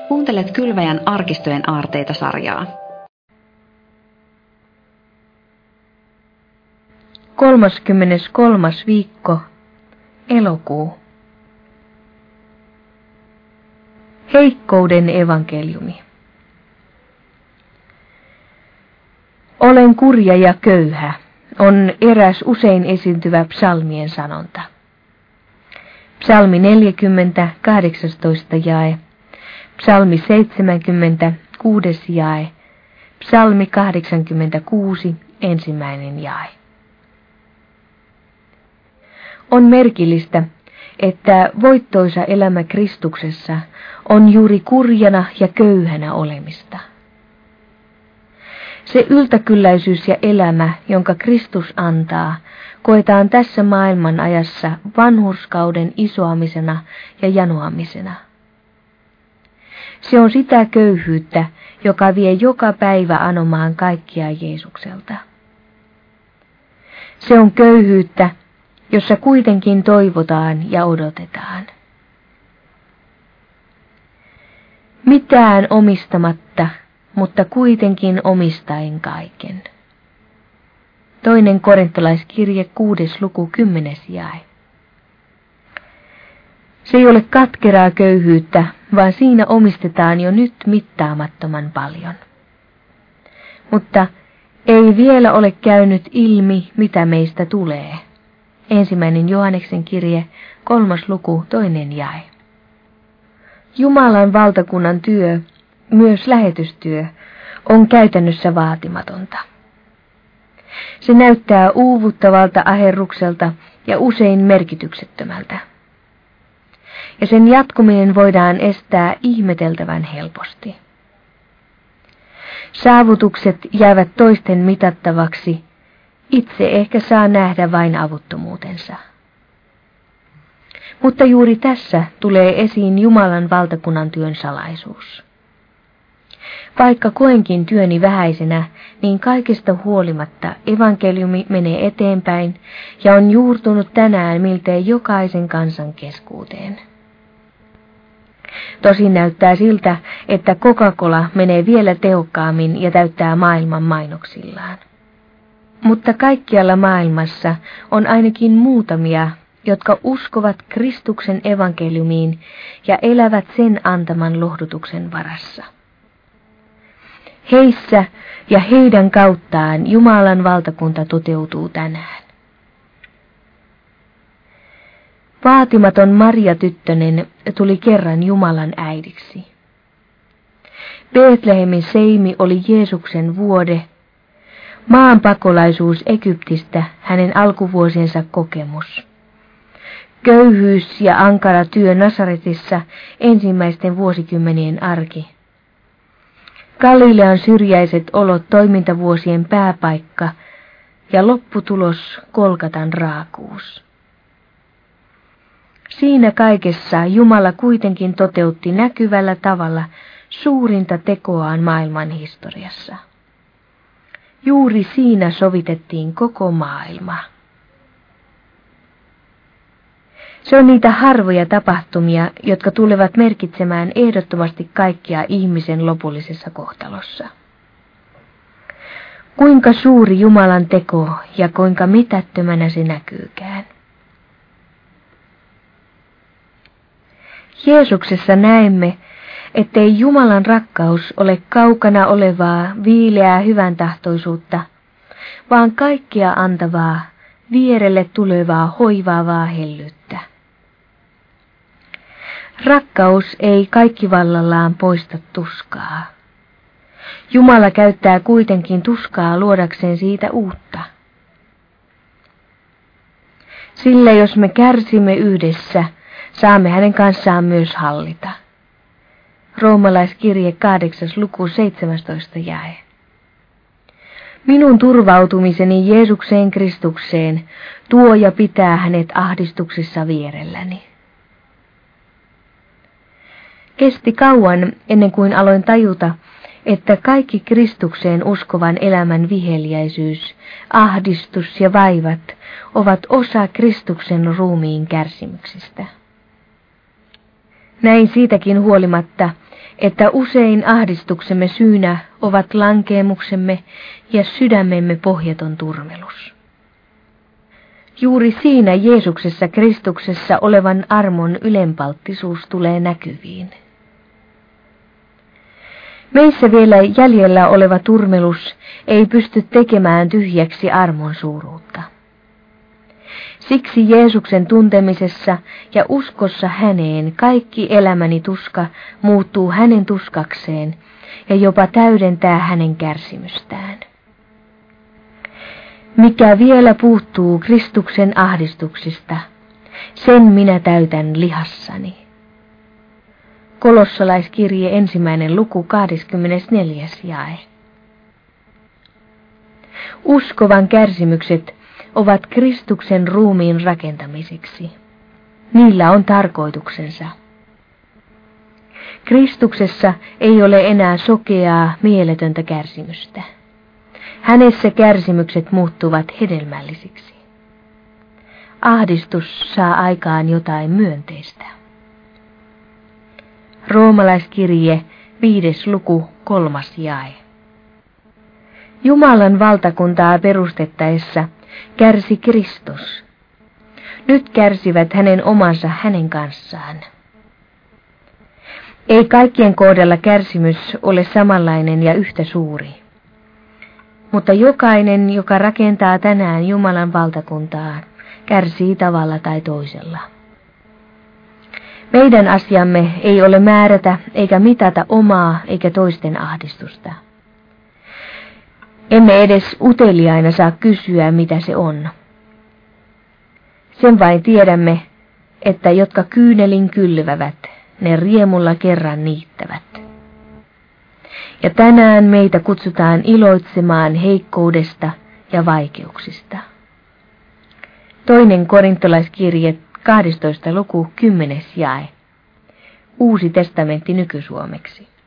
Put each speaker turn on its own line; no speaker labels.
Kuuntelet Kylväjän arkistojen aarteita-sarjaa.
33. viikko, elokuu. Heikkouden evankeliumi. Olen kurja ja köyhä on eräs usein esiintyvä psalmien sanonta. Psalmi 40, 18 jae, psalmi 70, 6 jae, psalmi 86, 1. jae. On merkillistä, että voittoisa elämä Kristuksessa on juuri kurjana ja köyhänä olemista. Se yltäkylläisyys ja elämä, jonka Kristus antaa, koetaan tässä maailman ajassa vanhurskauden isoamisena ja janoamisena. Se on sitä köyhyyttä, joka vie joka päivä anomaan kaikkia Jeesukselta. Se on köyhyyttä, jossa kuitenkin toivotaan ja odotetaan. Mitään omistamatta, mutta kuitenkin omistaen kaiken. 2. Korintolaiskirje 6. luku 10. jae. Se ei ole katkeraa köyhyyttä, vaan siinä omistetaan jo nyt mittaamattoman paljon. Mutta ei vielä ole käynyt ilmi, mitä meistä tulee. 1. Johanneksen kirje 3. luku 2. jae. Jumalan valtakunnan työ, myös lähetystyö, on käytännössä vaatimatonta. Se näyttää uuvuttavalta aherrukselta ja usein merkityksettömältä. Ja sen jatkuminen voidaan estää ihmeteltävän helposti. Saavutukset jäävät toisten mitattavaksi, itse ehkä saa nähdä vain avuttomuutensa. Mutta juuri tässä tulee esiin Jumalan valtakunnan työn salaisuus. Vaikka koenkin työni vähäisenä, niin kaikesta huolimatta evankeliumi menee eteenpäin ja on juurtunut tänään miltei jokaisen kansan keskuuteen. Tosin näyttää siltä, että Coca-Cola menee vielä tehokkaammin ja täyttää maailman mainoksillaan. Mutta kaikkialla maailmassa on ainakin muutamia, jotka uskovat Kristuksen evankeliumiin ja elävät sen antaman lohdutuksen varassa. Heissä ja heidän kauttaan Jumalan valtakunta toteutuu tänään. Vaatimaton Maria-tyttönen tuli kerran Jumalan äidiksi. Betlehemin seimi oli Jeesuksen vuode, maanpakolaisuus Egyptistä hänen alkuvuosiensa kokemus. Köyhyys ja ankara työ Nasaretissa ensimmäisten vuosikymmenien arki. Galilean syrjäiset olot toimintavuosien pääpaikka ja lopputulos Golgatan raakuus. Siinä kaikessa Jumala kuitenkin toteutti näkyvällä tavalla suurinta tekoaan maailman historiassa. Juuri siinä sovitettiin koko maailma. Se on niitä harvoja tapahtumia, jotka tulevat merkitsemään ehdottomasti kaikkia ihmisen lopullisessa kohtalossa. Kuinka suuri Jumalan teko ja kuinka mitättömänä se näkyykään. Jeesuksessa näemme, ettei Jumalan rakkaus ole kaukana olevaa, viileää hyväntahtoisuutta, vaan kaikkea antavaa, vierelle tulevaa, hoivaavaa hellyyttä. Rakkaus ei kaikkivallallaan poista tuskaa. Jumala käyttää kuitenkin tuskaa luodakseen siitä uutta. Sillä jos me kärsimme yhdessä, saamme hänen kanssaan myös hallita. Roomalaiskirje 8. luku 17 jae. Minun turvautumiseni Jeesukseen Kristukseen tuo ja pitää hänet ahdistuksissa vierelläni. Kesti kauan ennen kuin aloin tajuta, että kaikki Kristukseen uskovan elämän viheliäisyys, ahdistus ja vaivat ovat osa Kristuksen ruumiin kärsimyksistä. Näin siitäkin huolimatta, että usein ahdistuksemme syynä ovat lankeemuksemme ja sydämemme pohjaton turmelus. Juuri siinä Jeesuksessa Kristuksessa olevan armon ylenpalttisuus tulee näkyviin. Meissä vielä jäljellä oleva turmelus ei pysty tekemään tyhjäksi armon suuruutta. Siksi Jeesuksen tuntemisessa ja uskossa häneen kaikki elämäni tuska muuttuu hänen tuskakseen ja jopa täydentää hänen kärsimystään. Mikä vielä puuttuu Kristuksen ahdistuksista, sen minä täytän lihassani. Kolossalaiskirje 1. luku 24. jae. Uskovan kärsimykset ovat Kristuksen ruumiin rakentamiseksi. Niillä on tarkoituksensa. Kristuksessa ei ole enää sokeaa, mieletöntä kärsimystä. Hänessä kärsimykset muuttuvat hedelmällisiksi. Ahdistus saa aikaan jotain myönteistä. Roomalaiskirje 5. luku 3. jae. Jumalan valtakuntaa perustettaessa kärsi Kristus. Nyt kärsivät hänen omansa hänen kanssaan. Ei kaikkien kohdalla kärsimys ole samanlainen ja yhtä suuri. Mutta jokainen, joka rakentaa tänään Jumalan valtakuntaa, kärsii tavalla tai toisella. Meidän asiamme ei ole määrätä eikä mitata omaa eikä toisten ahdistusta. Emme edes uteliaina saa kysyä, mitä se on. Sen vain tiedämme, että jotka kyynelin kylvävät, ne riemulla kerran niittävät. Ja tänään meitä kutsutaan iloitsemaan heikkoudesta ja vaikeuksista. 2. Korintolaiskirje 12. luku 10. jae. Uusi testamentti nykysuomeksi.